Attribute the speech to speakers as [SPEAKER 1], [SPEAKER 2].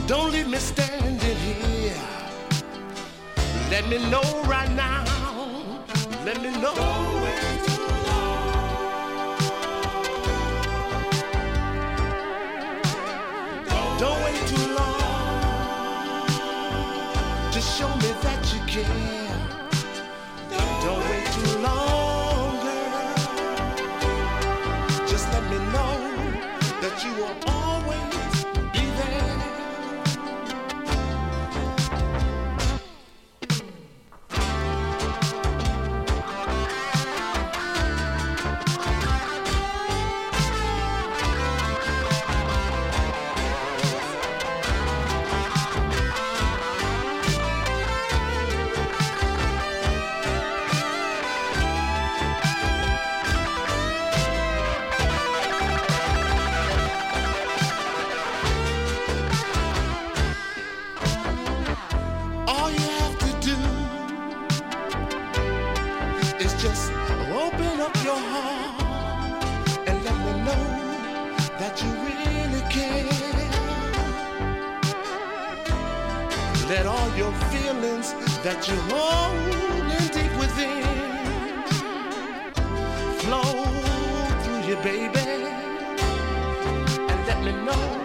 [SPEAKER 1] Don't leave me standing here. Let me know right now. Let me know. Don't wait too long. Don't wait too long. Just show me that you care. Don't wait too long, girl. Just let me know that you will always be there. All you have to do is just open up your heart and let me know that you really care. Let all your feelings that you're holding deep within flow through you, baby, and let me know